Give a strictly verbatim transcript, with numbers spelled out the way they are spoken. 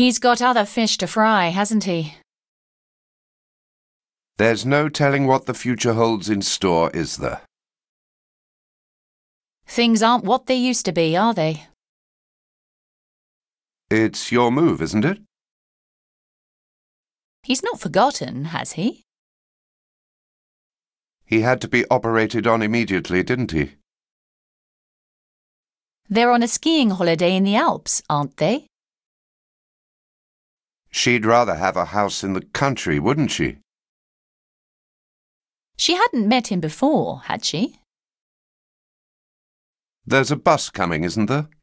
He's got other fish to fry, hasn't he? There's no telling what the future holds in store, is there? Things aren't what they used to be, are they? It's your move, isn't it? He's not forgotten, has he? He had to be operated on immediately, didn't he? They're on a skiing holiday in the Alps, aren't they? She'd rather have a house in the country, wouldn't she? She hadn't met him before, had she? There's a bus coming, isn't there?